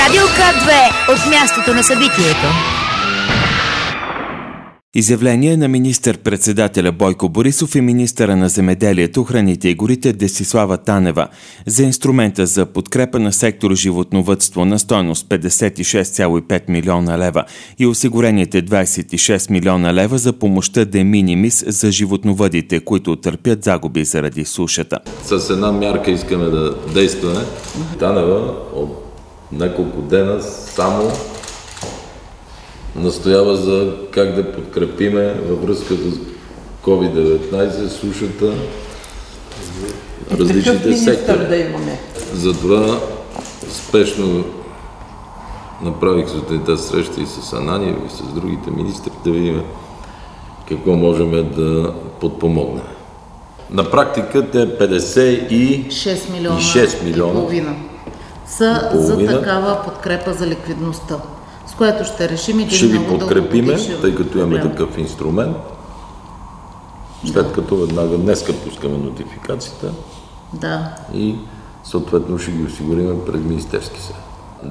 Радио К2 от мястото на събитието. Изявление на министър-председателя Бойко Борисов и министъра на земеделието, храните и горите Десислава Танева за инструмента за подкрепа на сектор животновъдство на стойност 56,5 милиона лева и осигурените 26 милиона лева за помощта de minimis за животновъдите, които търпят загуби заради сушата. С една мярка искаме да действаме. Танева от няколко дена само настоява за как да подкрепиме във връзка с COVID-19, сушата, различните сектори. Да имаме. Затова спешно направих сутринта среща и с Ананиев, и с другите министри, да видим какво можем да подпомогнем. На практика те 56 милиона и половина са за такава подкрепа за ликвидността, с което ще решим и ще ви подкрепиме, тъй като имаме такъв инструмент, след като веднага днеска пускаме нотификацията и съответно ще ги осигурим пред Министерски съвет.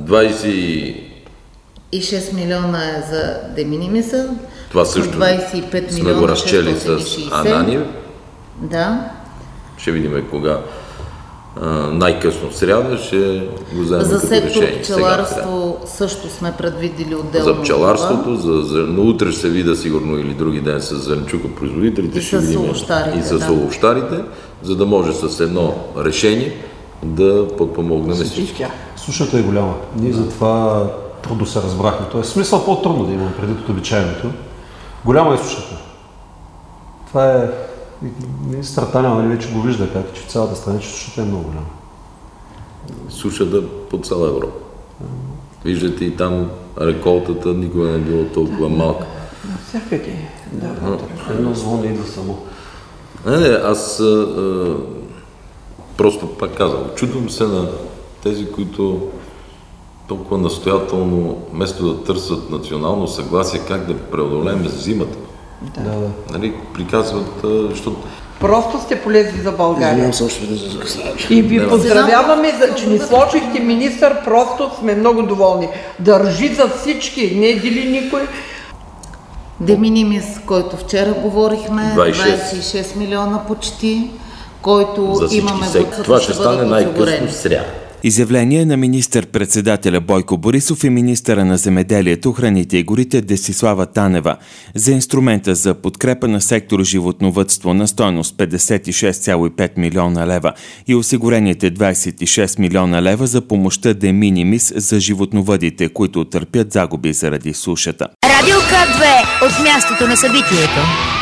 26 милиона е за de minimis. Това също 25 сме го разчели с Ананиев. Да. Ще видим кога. Най-късно в сряда ще го вземем за като решение. За сектор пчеларство също сме предвидили отделно. За пчеларството, но утре ще се видя сигурно или други ден с зеленчукопроизводителите, ще видим и с овощарите, за да може с едно решение да подпомогнем всички. Сушата е голяма. Ние за това трудно се разбрахме. Тоест, смисъл по-трудно да имам преди от обичайното. Голяма е сушата. Това е... Министър Танева вече го вижда, как че в цялата страна, че сушата е много голяма. Сушата по цяла Европа. Виждате и там реколтата никога не е било толкова малка. Навсякъде. Едно звън идва само. Аз просто пак казвам, чудвам се на тези, които толкова настоятелно, вместо да търсят национално съгласие, как да преодолеем зимата. Нали, приказват, защото... Просто сте полезли за България. И ви поздравяваме, че ни сложихте министър, просто сме много доволни. Държи за всички, не дели никой. de minimis, който вчера говорихме, 26 милиона почти, който за имаме... Това ще стане най-късно в сряда. Изявление на министър-председателя Бойко Борисов и министъра на земеделието, храните и горите Десислава Танева за инструмента за подкрепа на сектор животновъдство на стойност 56,5 милиона лева и осигурените 26 милиона лева за помощта de minimis за животновъдите, които търпят загуби заради сушата. Радио К2 от мястото на събитието.